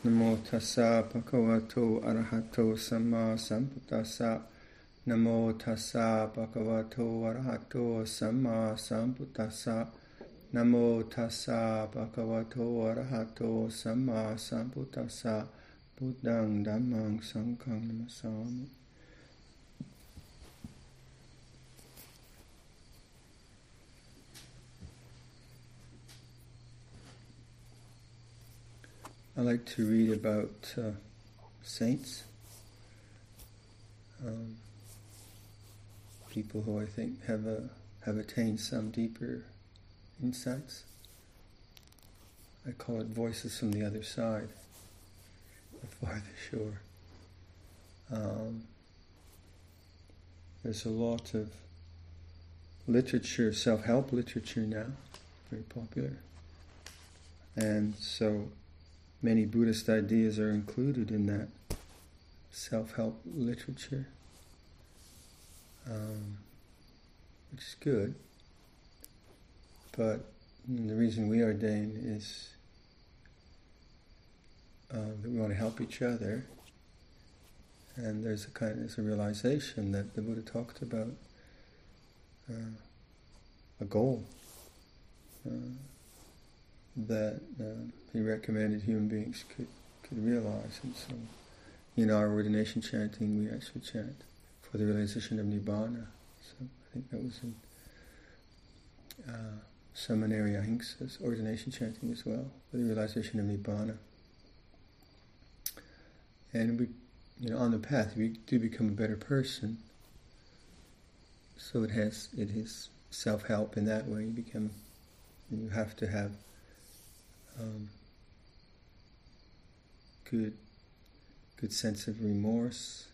Namo tassa bhagavato arahato samma sambuddhassa. Namo tassa bhagavato arahato samma sambuddhassa. Namo tassa bhagavato arahato samma sambuddhassa. Buddhang dhammang sanghang namasami. I like to read about saints, people who I think have attained some deeper insights. I call it voices from the other side, the farther shore. There's a lot of literature, self-help literature now, very popular, and so many Buddhist ideas are included in that self-help literature, which is good. But the reason we ordain is that we want to help each other, and there's a realization that the Buddha talked about a goal that he recommended human beings could realize. And so in our ordination chanting we actually chant for the realization of Nibbana. So I think that was in Seminary Ahimsa's ordination chanting as well, for the realization of Nibbana. And we, on the path we do become a better person. So it is self-help in that way. You have to have good sense of remorse,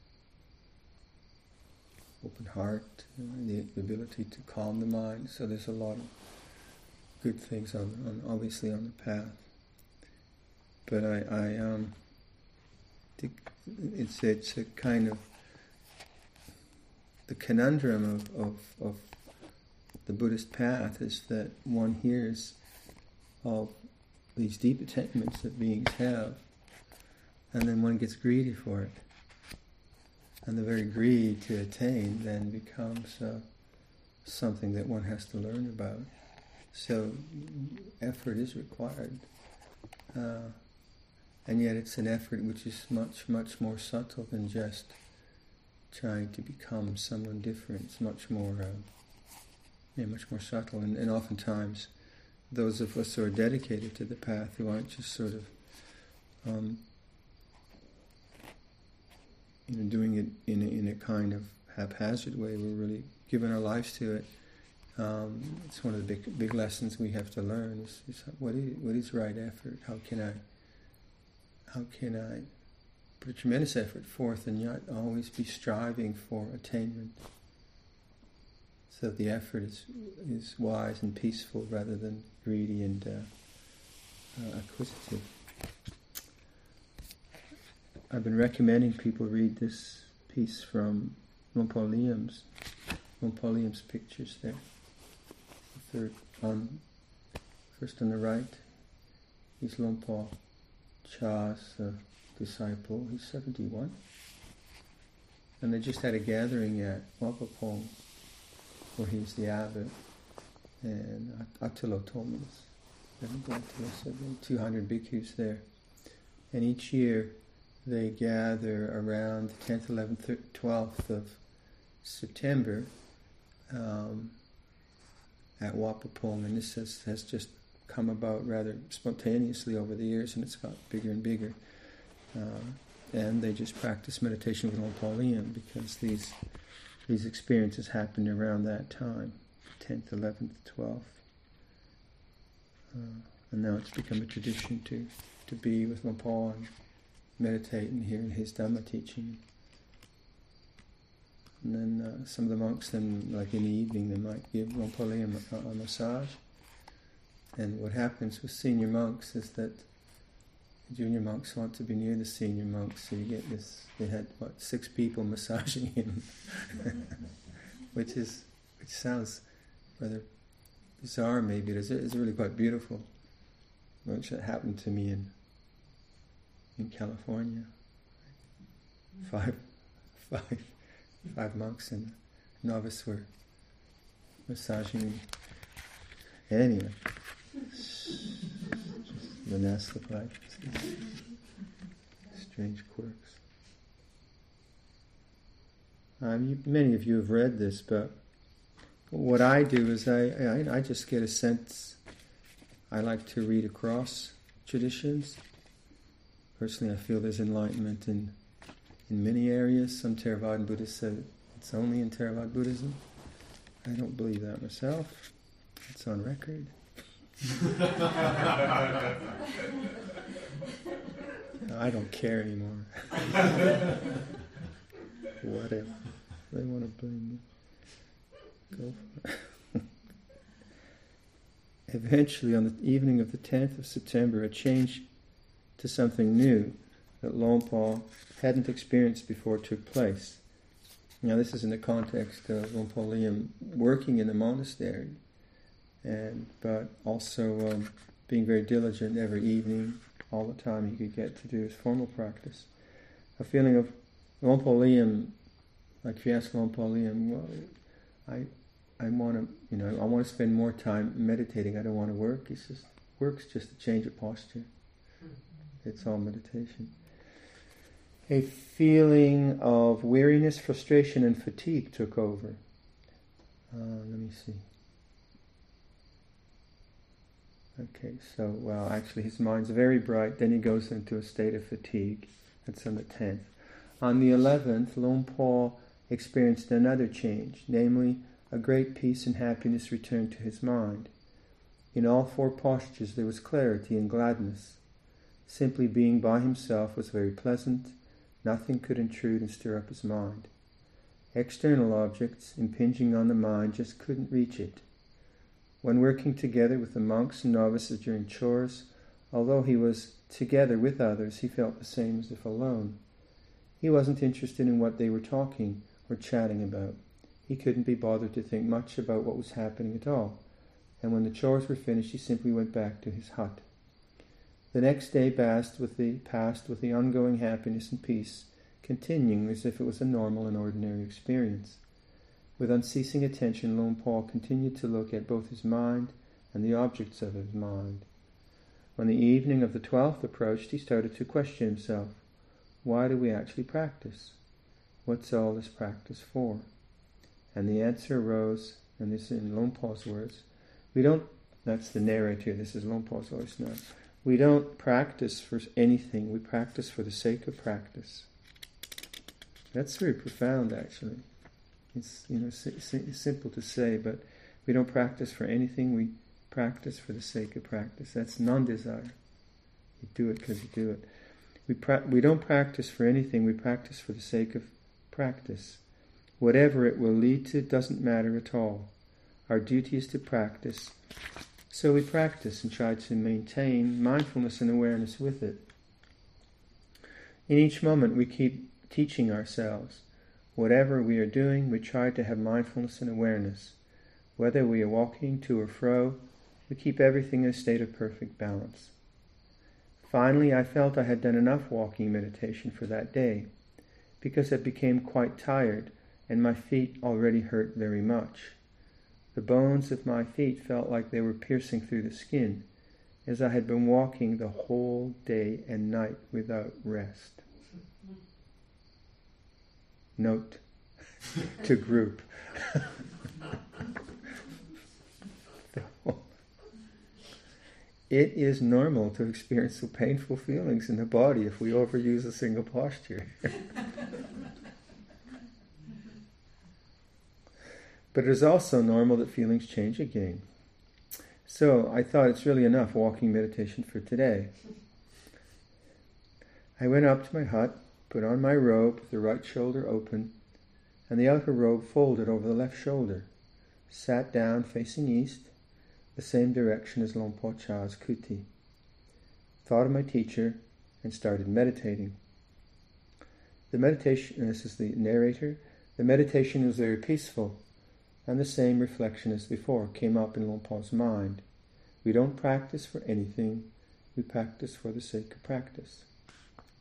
open heart, the ability to calm the mind. So there's a lot of good things obviously on the path. But I think it's a kind of the conundrum of the Buddhist path is that one hears of these deep attainments that beings have, and then one gets greedy for it. And the very greed to attain then becomes something that one has to learn about. So effort is required. And yet it's an effort which is much, much more subtle than just trying to become someone different. It's much more subtle. And oftentimes those of us who are dedicated to the path, who aren't just sort of doing it in a kind of haphazard way, we're really giving our lives to it. It's one of the big lessons we have to learn is what is right effort? How can I put a tremendous effort forth and yet always be striving for attainment? So the effort is wise and peaceful rather than greedy and acquisitive. I've been recommending people read this piece from Luang Por Liam's pictures there. The third first on the right, he's Luang Por Cha's disciple. He's 71. And they just had a gathering at Wat Pah Pong, where he's the abbot, and Attilo told me this. 200 bhikkhus there. And each year they gather around the 10th, 11th, 12th of September at Wat Pah Pong, and this has just come about rather spontaneously over the years, and it's got bigger and bigger. And they just practice meditation with Luang Por Liam because these experiences happened around that time, 10th, 11th, 12th. And now it's become a tradition to be with Luang Por and meditate and hear his Dhamma teaching. And then some of the monks, then, like in the evening, they might give Luang Por Liam a massage. And what happens with senior monks is that the junior monks want to be near the senior monks, so you get this. They had 6 people massaging him, which sounds rather bizarre, maybe. It's really quite beautiful. Which happened to me in in California. Five monks and a novice were massaging me. Anyway, monastic life, strange quirks. Many of you have read this, but what I do is I just get a sense. I like to read across traditions. Personally, I feel there's enlightenment in many areas. Some Theravada Buddhists say it's only in Theravada Buddhism. I don't believe that myself. It's on record. I don't care anymore. Whatever. They want to blame me. Go for it. Eventually, on the evening of the 10th of September, a change to something new that Lompo hadn't experienced before took place. Now, this is in the context of Lompo Liam working in the monastery, but also being very diligent every evening, all the time he could get to do his formal practice. A feeling of Lompo Liam, like if you ask Lompo Liam, well, I want to spend more time meditating. I don't want to work. He says, work's just a change of posture. It's all meditation. A feeling of weariness, frustration, and fatigue took over. Let me see. Okay, so, actually his mind's very bright. Then he goes into a state of fatigue. That's on the 10th. On the 11th, Lompo experienced another change, namely, a great peace and happiness returned to his mind. In all four postures there was clarity and gladness. Simply being by himself was very pleasant. Nothing could intrude and stir up his mind. External objects impinging on the mind just couldn't reach it. When working together with the monks and novices during chores, although he was together with others, he felt the same as if alone. He wasn't interested in what they were talking or chatting about. He couldn't be bothered to think much about what was happening at all, and when the chores were finished, he simply went back to his hut. The next day passed with the ongoing happiness and peace, continuing as if it was a normal and ordinary experience. With unceasing attention, Lompo continued to look at both his mind and the objects of his mind. When the evening of the 12th approached, he started to question himself. Why do we actually practice? What's all this practice for? And the answer arose, and this is in Lompo's words, that's the narrator, this is Lompo's voice now. We don't practice for anything, we practice for the sake of practice. That's very profound, actually. It's simple to say, but we don't practice for anything, we practice for the sake of practice. That's non-desire. You do it because you do it. We don't practice for anything, we practice for the sake of practice. Whatever it will lead to doesn't matter at all. Our duty is to practice. So we practice and try to maintain mindfulness and awareness with it. In each moment we keep teaching ourselves. Whatever we are doing, we try to have mindfulness and awareness. Whether we are walking to or fro, we keep everything in a state of perfect balance. Finally, I felt I had done enough walking meditation for that day, because I became quite tired and my feet already hurt very much. The bones of my feet felt like they were piercing through the skin, as I had been walking the whole day and night without rest. Note to group. It is normal to experience so painful feelings in the body if we overuse a single posture. But it is also normal that feelings change again. So I thought it's really enough walking meditation for today. I went up to my hut, put on my robe with the right shoulder open and the outer robe folded over the left shoulder, sat down facing east, the same direction as Lompo Cha's kuti. Thought of my teacher and started meditating. The meditation, and this is the narrator, the meditation was very peaceful, and the same reflection as before came up in Lompo's mind. We don't practice for anything, we practice for the sake of practice.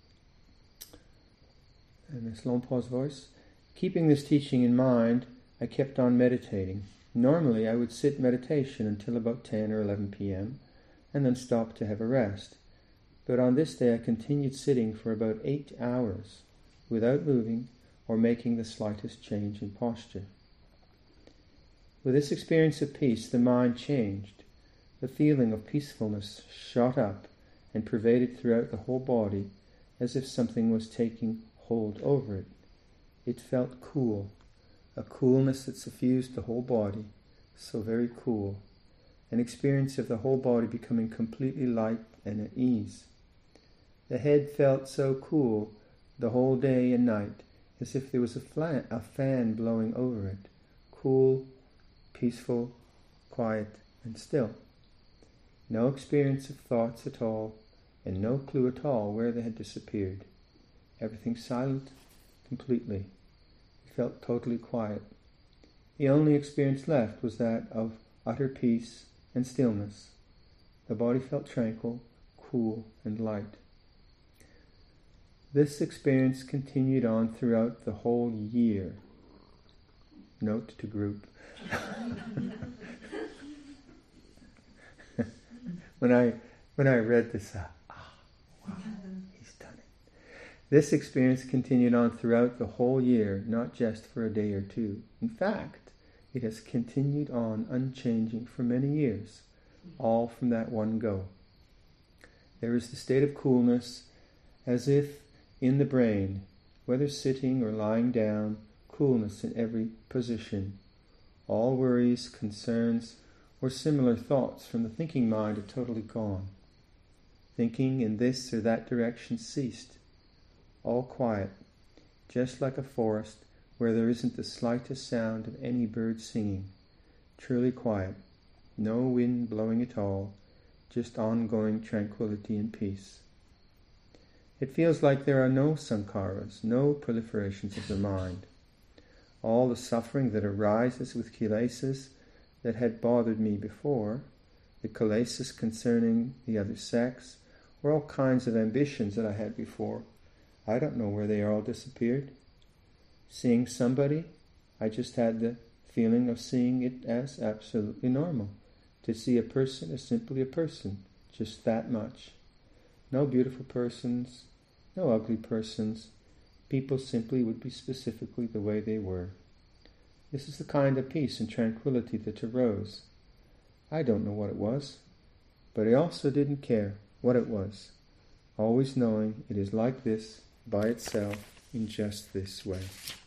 And this Lompo's voice. Keeping this teaching in mind, I kept on meditating. Normally I would sit meditation until about 10 or 11 p.m. and then stop to have a rest. But on this day I continued sitting for about 8 hours without moving or making the slightest change in posture. With this experience of peace, the mind changed. The feeling of peacefulness shot up and pervaded throughout the whole body as if something was taking hold over it. It felt cool, a coolness that suffused the whole body, so very cool, an experience of the whole body becoming completely light and at ease. The head felt so cool the whole day and night, as if there was a fan blowing over it, cool, peaceful, quiet, and still. No experience of thoughts at all, and no clue at all where they had disappeared. Everything silent, completely. It felt totally quiet. The only experience left was that of utter peace and stillness. The body felt tranquil, cool, and light. This experience continued on throughout the whole year. Note to group. When I read this, wow, he's done it. This experience continued on throughout the whole year, not just for a day or two. In fact, it has continued on unchanging for many years, all from that one go. There is the state of coolness, as if in the brain, whether sitting or lying down, coolness in every position. All worries, concerns, or similar thoughts from the thinking mind are totally gone. Thinking in this or that direction ceased. All quiet, just like a forest where there isn't the slightest sound of any bird singing. Truly quiet, no wind blowing at all, just ongoing tranquility and peace. It feels like there are no sankharas, no proliferations of the mind. All the suffering that arises with kilesas that had bothered me before, the kilesas concerning the other sex, or all kinds of ambitions that I had before, I don't know where they all disappeared. Seeing somebody, I just had the feeling of seeing it as absolutely normal. To see a person as simply a person, just that much. No beautiful persons, no ugly persons. People simply would be specifically the way they were. This is the kind of peace and tranquility that arose. I don't know what it was, but I also didn't care what it was, always knowing it is like this by itself in just this way.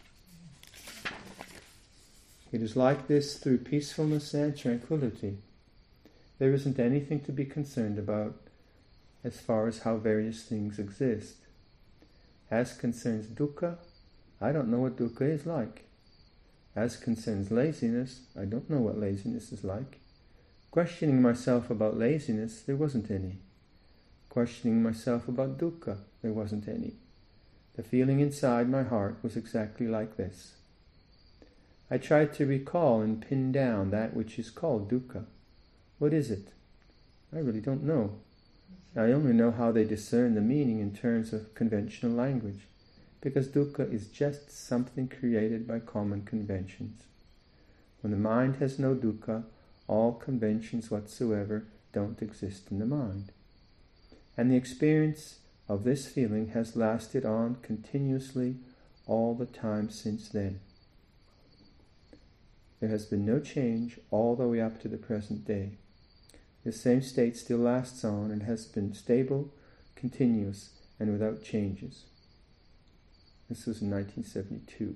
It is like this through peacefulness and tranquility. There isn't anything to be concerned about as far as how various things exist. As concerns dukkha, I don't know what dukkha is like. As concerns laziness, I don't know what laziness is like. Questioning myself about laziness, there wasn't any. Questioning myself about dukkha, there wasn't any. The feeling inside my heart was exactly like this. I tried to recall and pin down that which is called dukkha. What is it? I really don't know. I only know how they discern the meaning in terms of conventional language, because dukkha is just something created by common conventions. When the mind has no dukkha, all conventions whatsoever don't exist in the mind. And the experience of this feeling has lasted on continuously all the time since then. There has been no change all the way up to the present day. The same state still lasts on and has been stable, continuous, and without changes. This was in 1972.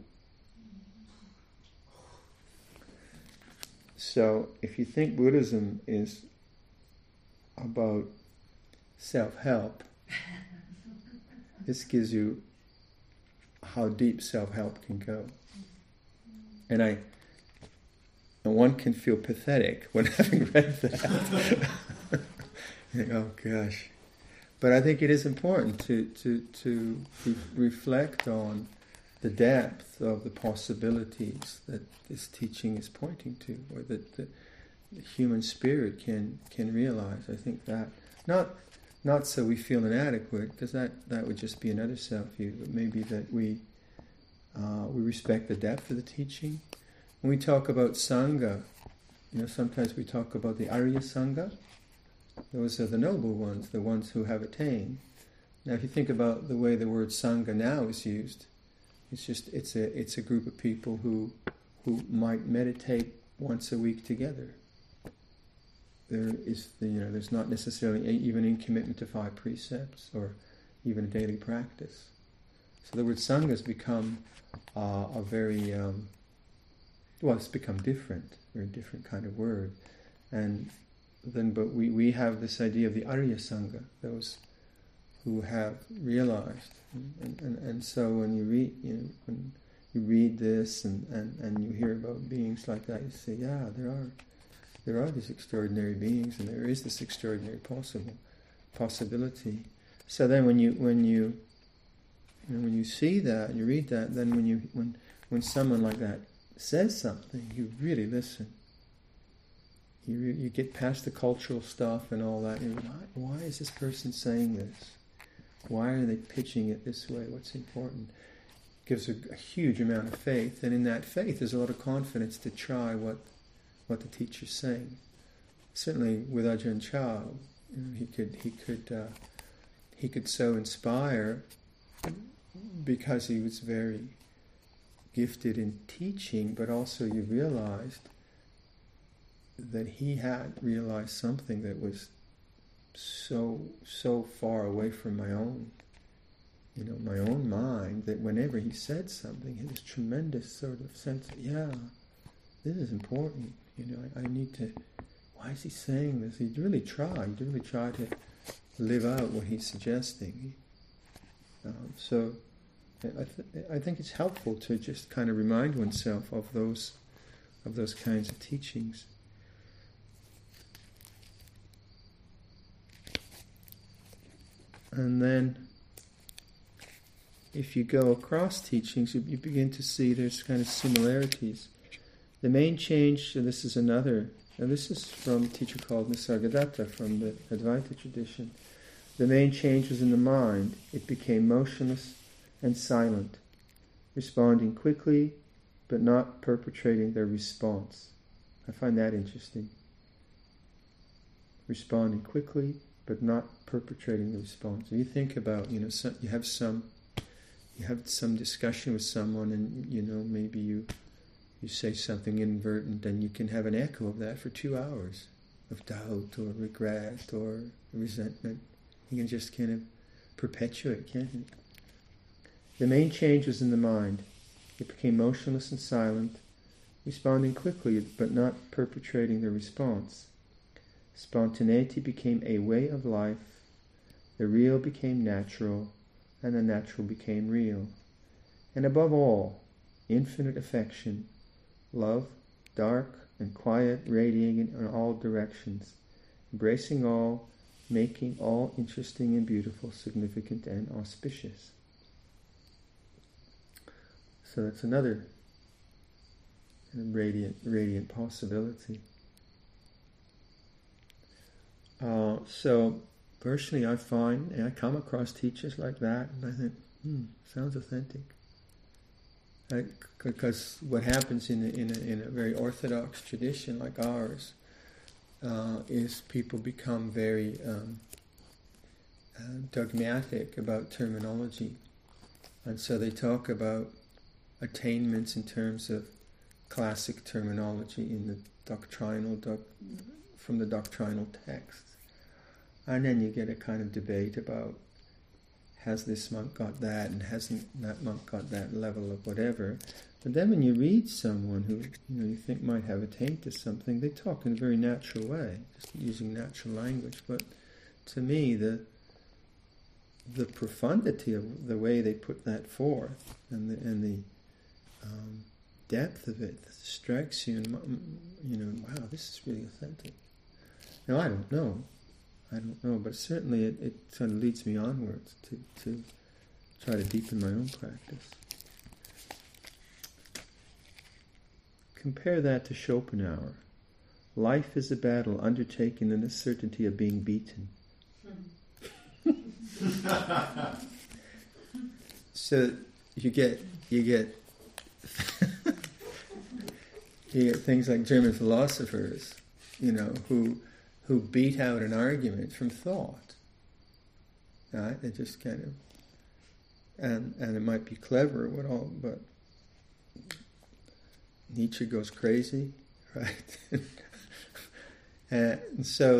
So, if you think Buddhism is about self-help, this gives you how deep self-help can go. And one can feel pathetic when having read that. You think, oh gosh. But I think it is important to reflect on the depth of the possibilities that this teaching is pointing to, or that the human spirit can realize. I think that not so we feel inadequate, because that would just be another self-view, but maybe that we We respect the depth of the teaching. When we talk about Sangha, sometimes we talk about the Arya Sangha. Those are the noble ones, the ones who have attained. Now, if you think about the way the word Sangha now is used, it's a group of people who might meditate once a week together. There's not necessarily even in commitment to 5 precepts or even a daily practice. So the word Sangha has become a very, it's become different, very different kind of word. But we have this idea of the Arya Sangha, those who have realized. And so when you read this and you hear about beings like that, you say, yeah, there are these extraordinary beings, and there is this extraordinary possibility. So then when you see that and you read that, then when someone like that says something, you really listen. You get past the cultural stuff and all that. And why is this person saying this? Why are they pitching it this way? What's important? It gives a huge amount of faith, and in that faith, there's a lot of confidence to try what the teacher's saying. Certainly, with Ajahn Chah, he could so inspire because he was very gifted in teaching, but also you realized that he had realized something that was so far away from my own mind, that whenever he said something, he had this tremendous sort of sense that, this is important. I need to. Why is he saying this? He'd really try to live out what he's suggesting. So I think it's helpful to just kind of remind oneself of those kinds of teachings. And then, if you go across teachings, you begin to see there's kind of similarities. The main change, and this is from a teacher called Nisargadatta from the Advaita tradition. The main change was in the mind. It became motionless and silent, responding quickly, but not perpetrating their response. I find that interesting. Responding quickly, but not perpetrating the response. If you think about, you have some discussion with someone, and maybe you say something inadvertent, and you can have an echo of that for 2 hours, of doubt or regret or resentment. You can just kind of perpetuate, can't you? The main change was in the mind. It became motionless and silent, responding quickly, but not perpetrating the response. Spontaneity became a way of life, the real became natural, and the natural became real. And above all, infinite affection, love, dark and quiet, radiating in all directions, embracing all, making all interesting and beautiful, significant and auspicious. So that's another radiant possibility. So personally, I find, and I come across teachers like that, and I think, sounds authentic. Because what happens in a very orthodox tradition like ours is people become very dogmatic about terminology, and so they talk about attainments in terms of classic terminology in the from the doctrinal texts. And then you get a kind of debate about, has this monk got that, and hasn't that monk got that level of whatever. But then when you read someone who you think might have attained to something, they talk in a very natural way, just using natural language. But to me, the profundity of the way they put that forth, and the depth of it strikes you, and wow, this is really authentic. Now, I don't know, but certainly it sort of leads me onwards to try to deepen my own practice. Compare that to Schopenhauer. Life is a battle undertaken in the certainty of being beaten. So you get you get things like German philosophers, who beat out an argument from thought. Right? They just kind of, and it might be clever, but Nietzsche goes crazy, right? And so,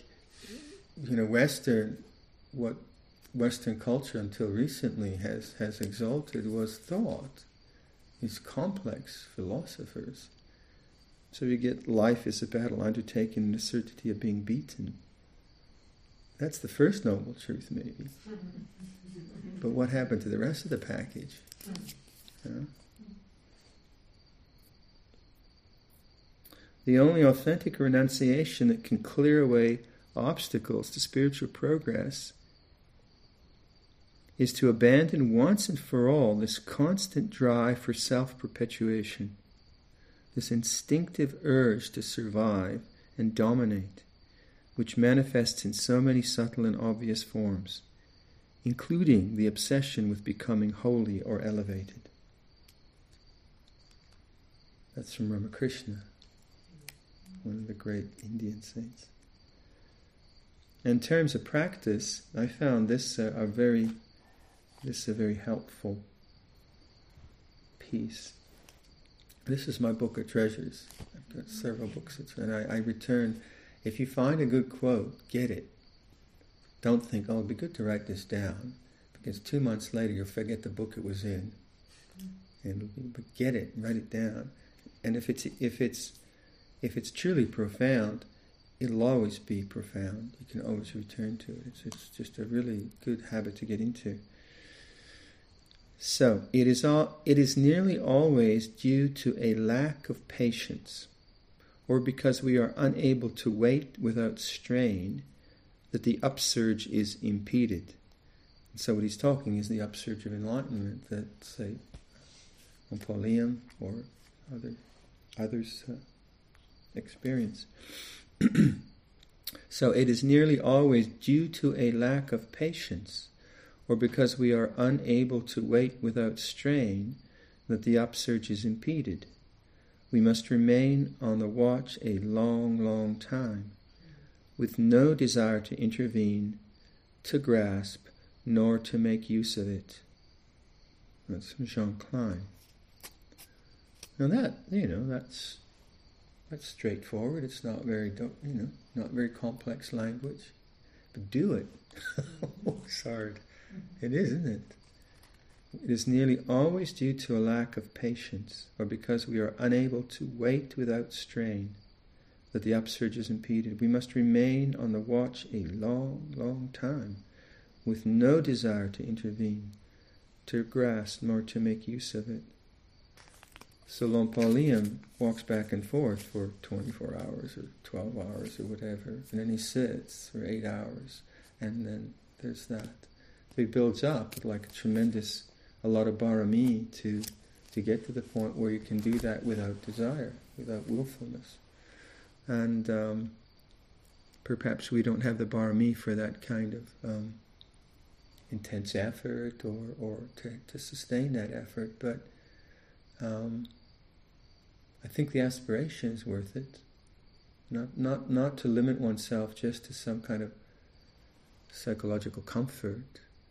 what Western culture until recently has exalted was thought. These complex philosophers. So you get life is a battle undertaken in the certainty of being beaten. That's the first noble truth, maybe. But what happened to the rest of the package? The only authentic renunciation that can clear away obstacles to spiritual progress is to abandon once and for all this constant drive for self-perpetuation, this instinctive urge to survive and dominate, which manifests in so many subtle and obvious forms, including the obsession with becoming holy or elevated. That's from Ramakrishna, one of the great Indian saints. In terms of practice, I found this a very helpful piece. This is my book of treasures. I've got several books, and I return. If you find a good quote, get it. Don't think, it'd be good to write this down, because 2 months later you'll forget the book it was in. But get it, write it down. And if it's truly profound, it'll always be profound. You can always return to it. It's just a really good habit to get into. So, it is nearly always due to a lack of patience, or because we are unable to wait without strain, that the upsurge is impeded. And so what he's talking is the upsurge of enlightenment that, say, Napoleon or others experience. So it is nearly always due to a lack of patience, or because we are unable to wait without strain, that the upsurge is impeded. We must remain on the watch a long, long time, with no desire to intervene, to grasp, nor to make use of it. That's from Jean Klein. Now that's straightforward. It's not very, not very complex language. But do it. It's hard. It is, isn't it? It is nearly always due to a lack of patience, or because we are unable to wait without strain, that the upsurge is impeded. We must remain on the watch a long, long time, with no desire to intervene, to grasp, nor to make use of it. So Napoleon walks back and forth for 24 hours or 12 hours or whatever, and then he sits for 8 hours, and then there's that. So he builds up like a lot of barami to get to the point where you can do that without desire, without willfulness. And perhaps we don't have the barami for that kind of intense effort or to sustain that effort, but I think the aspiration is worth it. Not to limit oneself just to some kind of psychological comfort.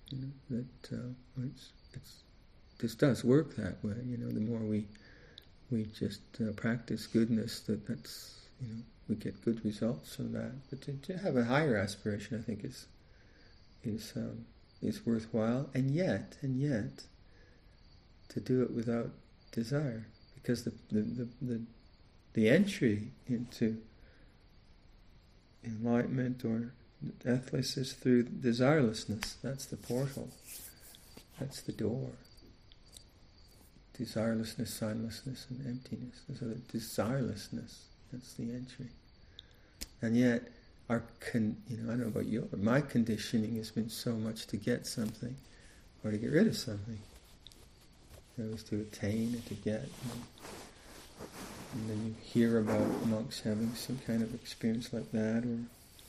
This does work that way. The more we just practice goodness, that's we get good results from that. But to have a higher aspiration, I think is worthwhile, and yet to do it without desire. Because the entry into enlightenment or deathless is through desirelessness. That's the portal. That's the door. Desirelessness, signlessness, and emptiness. So the desirelessness, that's the entry. And yet, I don't know about you, but my conditioning has been so much to get something or to get rid of something. It was to attain and to get. And then you hear about monks having some kind of experience like that, and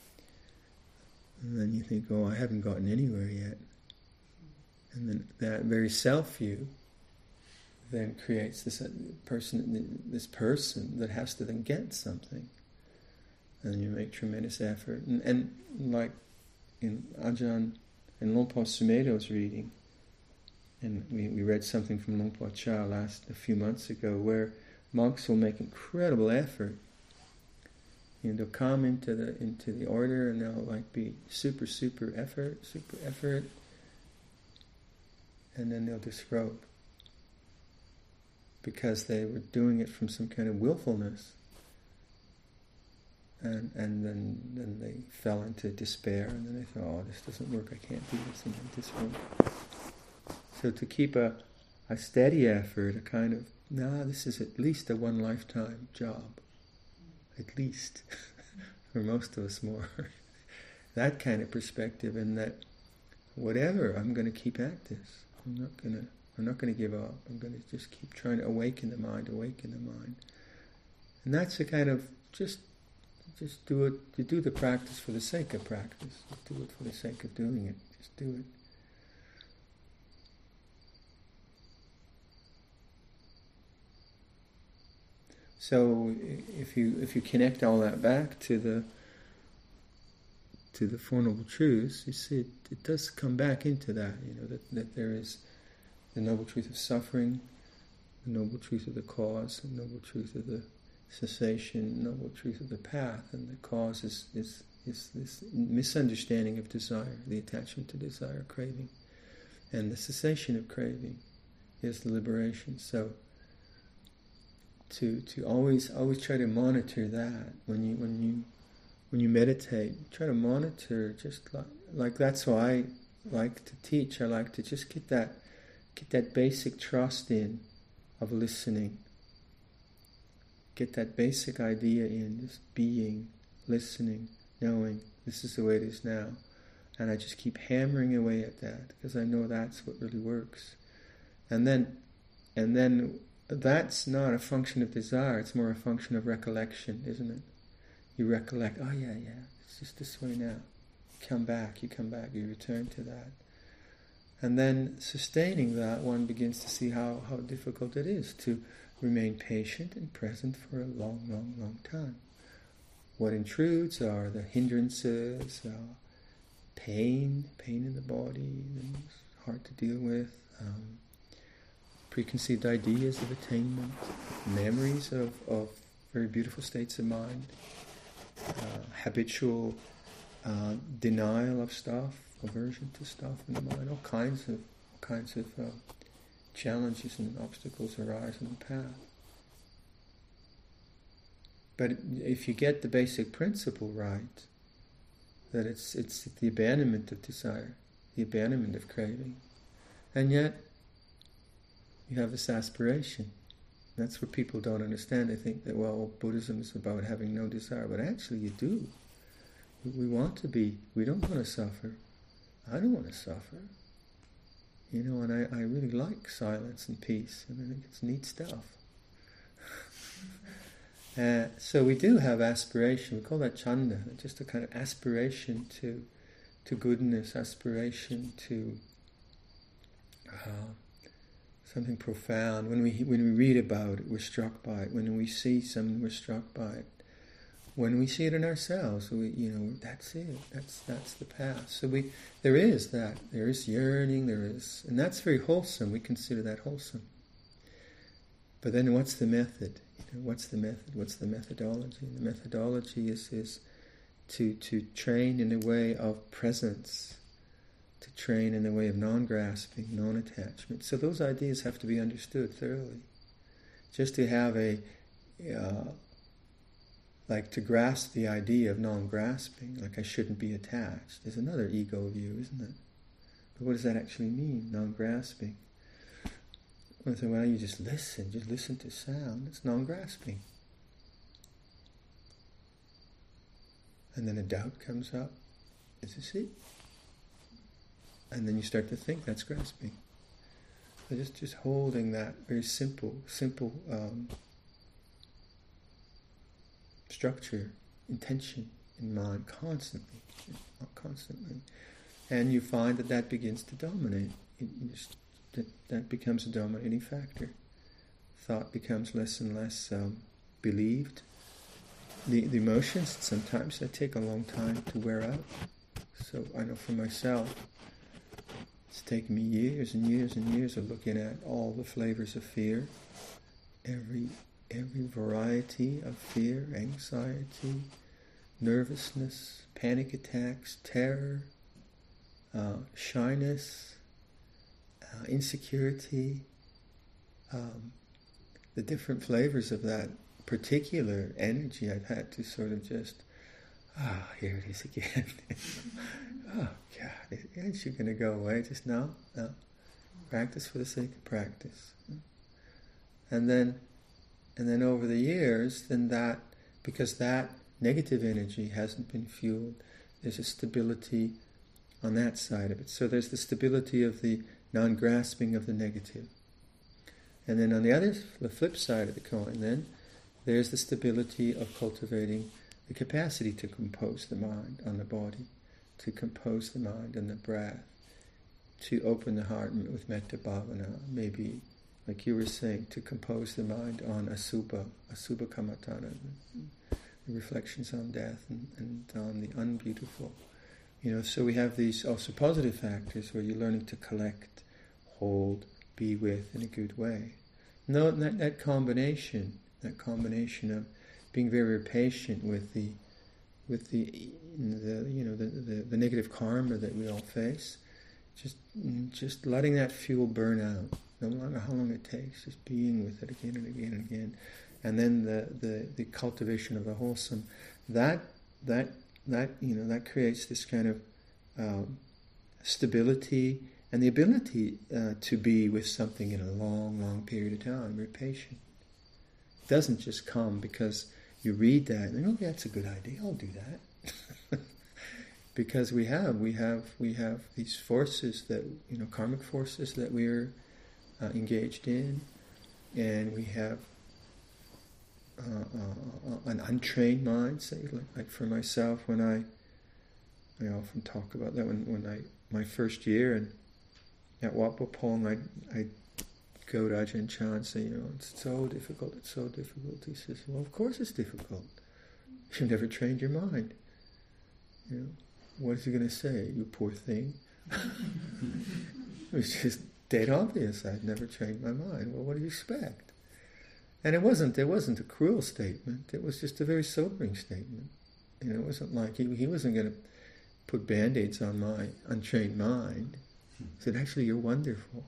then you think, I haven't gotten anywhere yet. And then that very self-view, then creates this person that has to then get something. And you make tremendous effort. And like in Ajahn and Longpa Sumedho's reading, and we read something from Longpa Cha a few months ago, where monks will make incredible effort. They'll come into the order and they'll like be super effort, and then they'll disrobe because they were doing it from some kind of willfulness. And then they fell into despair, and then they thought, oh, this doesn't work, I can't do this, and then disrobe. So to keep a steady effort, a kind of, this is at least a one lifetime job. At least. For most of us more. That kind of perspective, and that whatever, I'm going to keep at this. I'm not going to give up. I'm going to just keep trying to awaken the mind. And that's a kind of just do it. You do the practice for the sake of practice. You do it for the sake of doing it. Just do it. So if you connect all that back to the Four Noble Truths, you see it does come back into that. That there is the noble truth of suffering, the noble truth of the cause, the noble truth of the cessation, the noble truth of the path, and the cause is this misunderstanding of desire, the attachment to desire, craving, and the cessation of craving is the liberation. So to always try to monitor that when you meditate, try to monitor just like that's why I like to teach. I like to just get that basic trust in of listening. Get that basic idea in, just being, listening, knowing this is the way it is now. And I just keep hammering away at that because I know that's what really works. And then that's not a function of desire, it's more a function of recollection, isn't it? You recollect, oh yeah, it's just this way now. You come back, you return to that. And then sustaining that, one begins to see how difficult it is to remain patient and present for a long time. What intrudes are the hindrances, pain in the body, it's hard to deal with, preconceived ideas of attainment, memories of very beautiful states of mind, habitual denial of stuff, aversion to stuff in the mind, all kinds of challenges and obstacles arise in the path. But if you get the basic principle right, that it's the abandonment of desire, the abandonment of craving, and yet you have this aspiration. That's what people don't understand. They think that, Buddhism is about having no desire, but actually you do. We want to be, we don't want to suffer. I don't want to suffer. And I really like silence and peace, and I think it's neat stuff. So we do have aspiration. We call that chanda, just a kind of aspiration to goodness, aspiration to something profound. When we read about it, we're struck by it. When we see something, we're struck by it. When we see it in ourselves, that's it. That's the path. So there is that. There is yearning. And that's very wholesome. We consider that wholesome. But then, what's the method? What's the method? What's the methodology? The methodology is to train in a way of presence, to train in a way of non-grasping, non-attachment. So those ideas have to be understood thoroughly. Just to have to grasp the idea of non-grasping, like I shouldn't be attached, is another ego view, isn't it? But what does that actually mean, non-grasping? Well, you just listen to sound, it's non-grasping. And then a doubt comes up, is this it? And then you start to think that's grasping. So just holding that very simple structure, intention in mind constantly, and you find that begins to dominate. That becomes a dominating factor. thought becomes less and less believed. The emotions, sometimes they take a long time to wear out. So I know for myself, it's taken me years and years and years of looking at all the flavors of fear, every variety of fear, anxiety, nervousness, panic attacks, terror, shyness, insecurity, the different flavors of that particular energy. I've had to sort of just, here it is again. Oh God, isn't she going to go away just now? No. Practice for the sake of practice. And then over the years, because that negative energy hasn't been fueled, there's a stability on that side of it. So there's the stability of the non-grasping of the negative. And then on the flip side of the coin, then, there's the stability of cultivating the capacity to compose the mind on the body, to compose the mind on the breath, to open the heart with metta bhavana, maybe, like you were saying, to compose the mind on asubha kammatthana, the reflections on death and on the unbeautiful. So we have these also positive factors where you're learning to collect, hold, be with in a good way. No, that combination of being very, very patient with the negative karma that we all face, just letting that fuel burn out, no matter how long it takes, just being with it again and again and again, and then the cultivation of the wholesome, that creates this kind of stability and the ability to be with something in a long, long period of time. We're patient. It doesn't just come because you read that and think, that's a good idea, I'll do that. Because we have these forces that, karmic forces that we're engaged in, and we have an untrained mind. Say, like for myself, when I often talk about that when my first year and at Wat Pho Phong, I'd go to Ajahn Chah and say, it's so difficult, it's so difficult. He says, well, of course it's difficult. You've never trained your mind. What is he going to say? You poor thing. It was just dead obvious. I'd never trained my mind. Well, what do you expect? And it wasn't a cruel statement. It was just a very sobering statement. It wasn't like he wasn't going to put Band-Aids on my untrained mind. He said, actually, you're wonderful.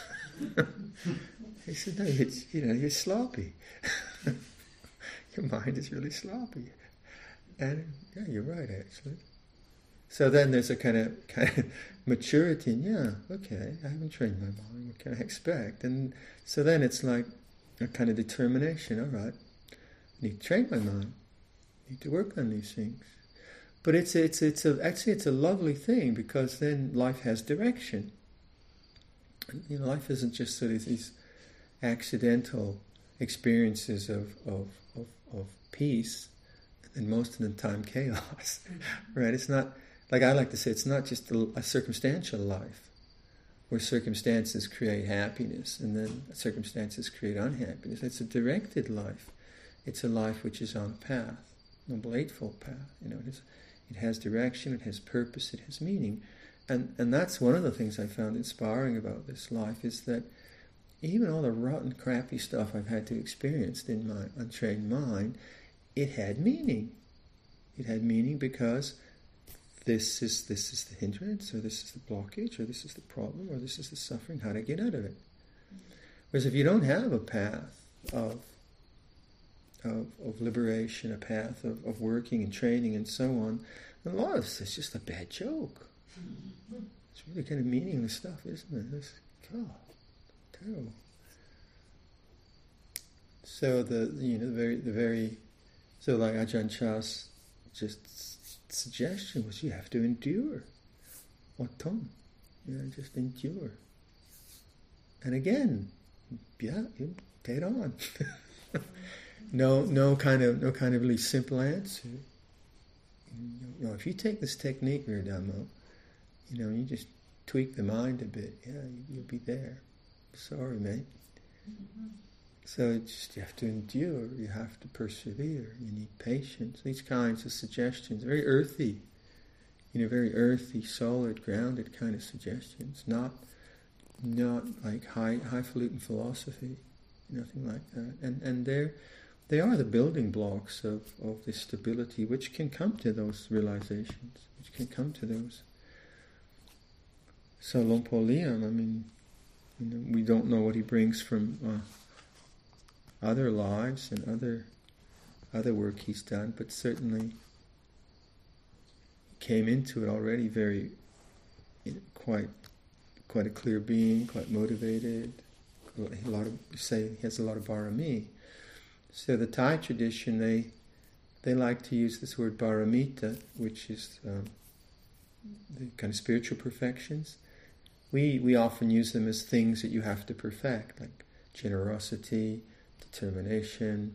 He said, no, you're sloppy. Your mind is really sloppy. And yeah, you're right, actually. So then there's a kind of maturity, and okay, I haven't trained my mind, what can I expect? And so then it's like a kind of determination, all right, I need to train my mind, I need to work on these things. But it's a lovely thing, because then life has direction. Life isn't just sort of these accidental experiences of peace, and most of the time chaos, right? It's not, like I like to say, it's not just a circumstantial life, where circumstances create happiness and then circumstances create unhappiness. It's a directed life. It's a life which is on a path, Noble Eightfold Path. It has direction, it has purpose, it has meaning. And that's one of the things I found inspiring about this life, is that even all the rotten, crappy stuff I've had to experience in my untrained mind, it had meaning. It had meaning because this is the hindrance, or this is the blockage, or this is the problem, or this is the suffering. How to get out of it? Whereas if you don't have a path of liberation, a path of working and training and so on, a lot of this is just a bad joke. It's really kind of meaningless stuff, isn't it? It's, God, terrible. So so like Ajahn Chah's just suggestion was, you have to endure. Ottom. Just endure. And again, you're dead on. No kind of really simple answer. If you take this technique, Viradhammo, you just tweak the mind a bit, you'll be there. Sorry, mate. So you have to endure, you have to persevere, you need patience. These kinds of suggestions, very earthy, very earthy, solid, grounded kind of suggestions, not like highfalutin philosophy, nothing like that. And they are the building blocks of this stability, which can come to those realizations, which can come to those. So Luang Por Liam, we don't know what he brings from other lives and other work he's done, but certainly came into it already very quite a clear being, quite motivated. He has a lot of barami. So the Thai tradition, they like to use this word paramita, which is the kind of spiritual perfections. We often use them as things that you have to perfect, like generosity, determination,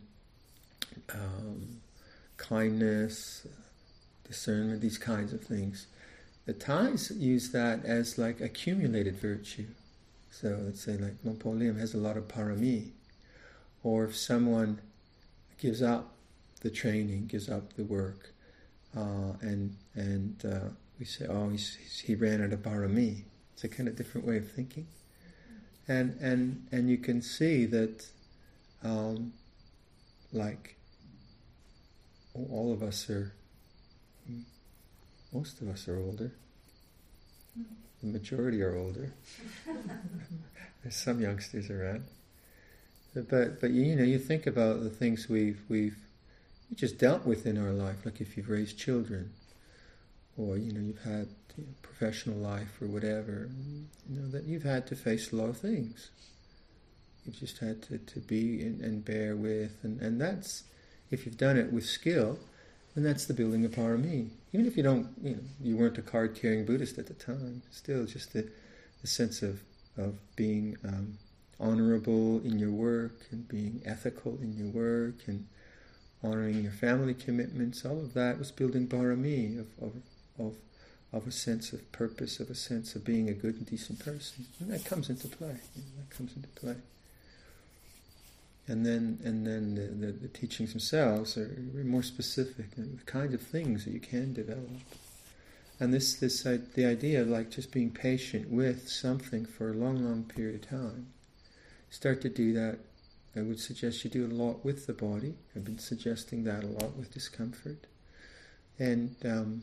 kindness, discernment, these kinds of things. The Thais use that as like accumulated virtue. So let's say like Luang Por Liam has a lot of parami. Or if someone gives up the training, gives up the work, and we say, oh, he ran out of parami. It's a kind of different way of thinking. And you can see that like all of us most of us are older. The majority are older. There's some youngsters around. But you think about the things we've just dealt with in our life, like if you've raised children, or you've had professional life or whatever, that you've had to face a lot of things. You've just had to be and bear with, and that's, if you've done it with skill, then that's the building of parami. Even if you weren't a card-carrying Buddhist at the time, still just the sense of being honorable in your work and being ethical in your work and honoring your family commitments, all of that was building parami of a sense of purpose, of a sense of being a good and decent person. And that comes into play. And then the teachings themselves are more specific, the kind of things that you can develop. And the idea of like just being patient with something for a long, long period of time. Start to do that. I would suggest you do a lot with the body. I've been suggesting that a lot with discomfort. And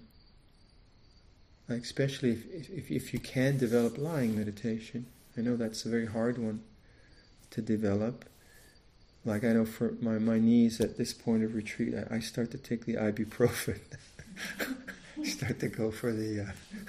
especially if you can develop lying meditation. I know that's a very hard one to develop. Like I know for my knees at this point of retreat, I start to take the ibuprofen. Start to go for the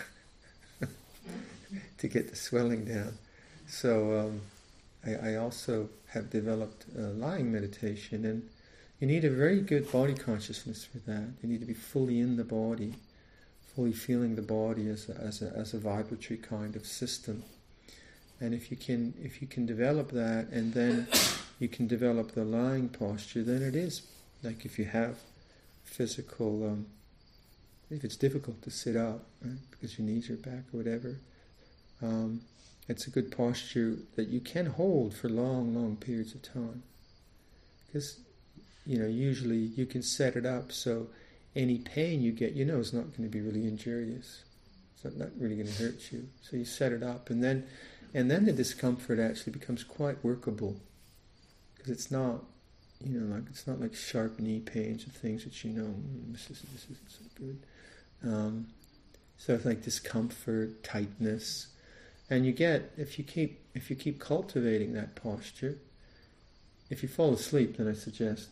to get the swelling down. So I also have developed lying meditation, and you need a very good body consciousness for that. You need to be fully in the body, fully feeling the body as a vibratory kind of system. And if you can develop that, and then you can develop the lying posture, then it is like if you have physical, if it's difficult to sit up, right, because your knees are back or whatever, it's a good posture that you can hold for long, long periods of time. Because, usually you can set it up so any pain you get, is not going to be really injurious. It's not really going to hurt you. So you set it up, and then the discomfort actually becomes quite workable. Because it's not, it's not like sharp knee pains and things that this isn't so good. So it's like discomfort, tightness, and you get, if you keep cultivating that posture, if you fall asleep, then I suggest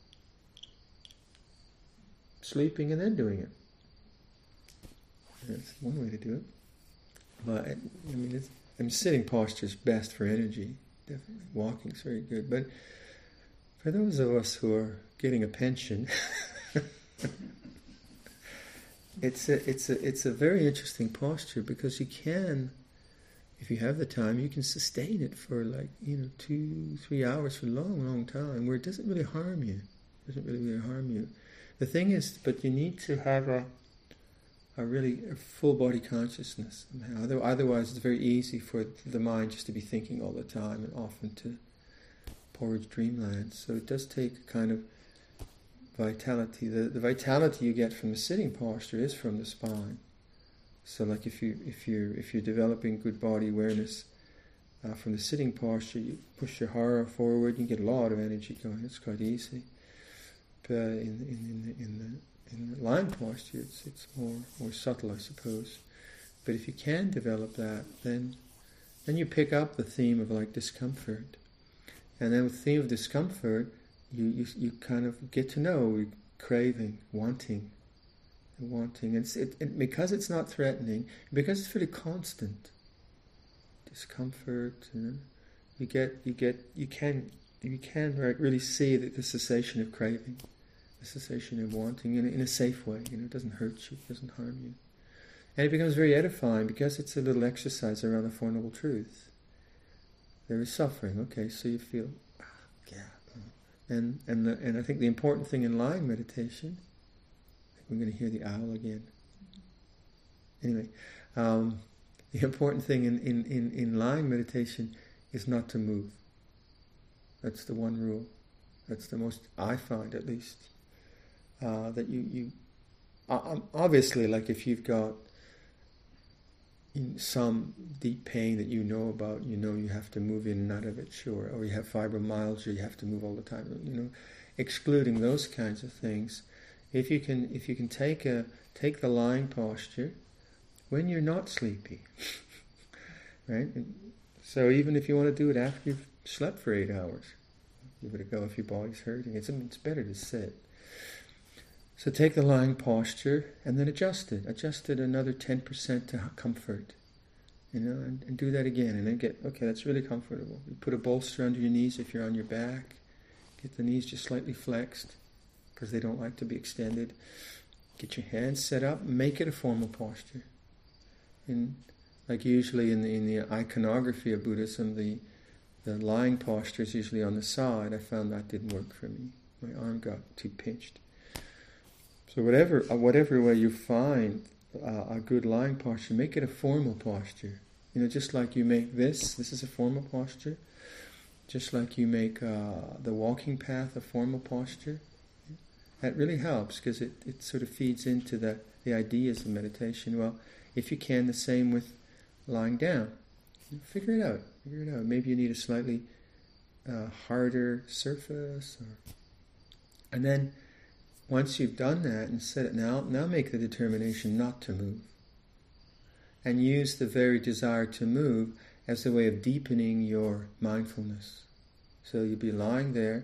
sleeping and then doing it. That's one way to do it. But sitting posture is best for energy. Definitely, walking is very good. But for those of us who are getting a pension, it's a very interesting posture, because you can, if you have the time, you can sustain it for 2-3 hours for a long, long time, where it doesn't really harm you. It doesn't really harm you. The thing is, but you need to have a full body consciousness. Otherwise, it's very easy for the mind just to be thinking all the time, and often to porridge dreamland. So it does take a kind of vitality. The vitality you get from the sitting posture is from the spine. So, like if you're developing good body awareness from the sitting posture, you push your hara forward, you get a lot of energy going. It's quite easy. But in the lying posture, it's more subtle, I suppose. But if you can develop that, then you pick up the theme of like discomfort, and then with the theme of discomfort, you kind of get to know craving, wanting. Because it's not threatening, because it's pretty constant. Discomfort, you can really see that the cessation of craving, the cessation of wanting in a safe way. It doesn't hurt you, it doesn't harm you, and it becomes very edifying because it's a little exercise around the Four Noble Truths. There is suffering, okay, so you feel, and I think the important thing in lying meditation. We're going to hear the owl again. Anyway, the important thing in lying meditation is not to move. That's the one rule. That's the most, I find at least, that you obviously, like if you've got some deep pain that you know about, you have to move in and out of it, sure. Or you have fibromyalgia, you have to move all the time. Excluding those kinds of things. If you can take the lying posture when you're not sleepy, right? So even if you want to do it after you've slept for 8 hours, give it a go if your body's hurting. It's better to sit. So take the lying posture and then adjust it. Adjust it another 10% to comfort, and do that again. And then that's really comfortable. You put a bolster under your knees if you're on your back. Get the knees just slightly flexed, because they don't like to be extended. Get your hands set up, make it a formal posture. And like usually in the iconography of Buddhism, the lying posture is usually on the side. I found that didn't work for me. My arm got too pinched. So whatever way you find a good lying posture, make it a formal posture. Just like you make this is a formal posture. Just like you make the walking path a formal posture. That really helps because it sort of feeds into the ideas of meditation. Well, if you can, the same with lying down. Figure it out. Maybe you need a slightly harder surface. And then once you've done that and set it, now make the determination not to move. And use the very desire to move as a way of deepening your mindfulness. So you'll be lying there,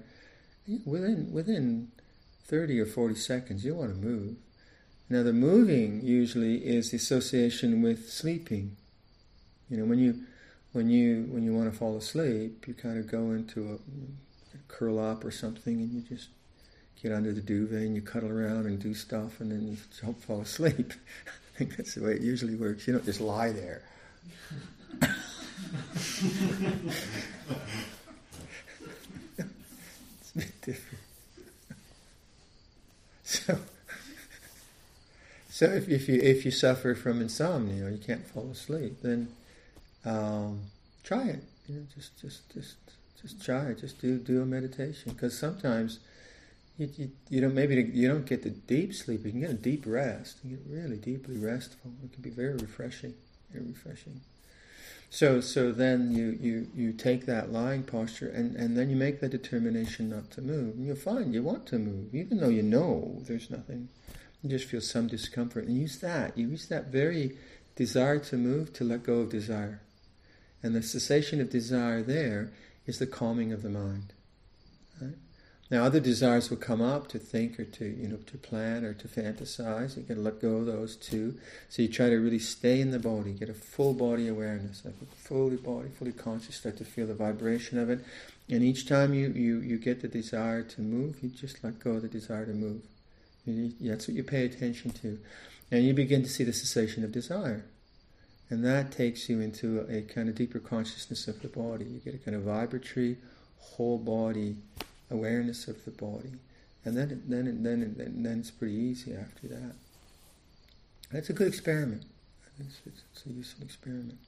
within 30 or 40 seconds, you want to move. Now the moving usually is the association with sleeping. When you want to fall asleep, you kind of go into a curl up or something, and you just get under the duvet and you cuddle around and do stuff, and then you don't fall asleep. I think that's the way it usually works. You don't just lie there. It's a bit different. So if you suffer from insomnia, or you can't fall asleep, then try it. Just try it. Just do a meditation, because sometimes you don't get the deep sleep. You can get a deep rest. You get really deeply restful. It can be very refreshing. Very refreshing. So then you take that lying posture and then you make the determination not to move. And you'll find you want to move, even though you know there's nothing. You just feel some discomfort. And use that very desire to move to let go of desire. And the cessation of desire there is the calming of the mind. Right? Now other desires will come up to think or to plan or to fantasize. You can let go of those too. So you try to really stay in the body, get a full body awareness, like fully conscious, start to feel the vibration of it. And each time you get the desire to move, you just let go of the desire to move. That's what you pay attention to. And you begin to see the cessation of desire. And that takes you into a kind of deeper consciousness of the body. You get a kind of vibratory, whole body awareness of the body, and then it's pretty easy after that. That's a good experiment. It's a useful experiment.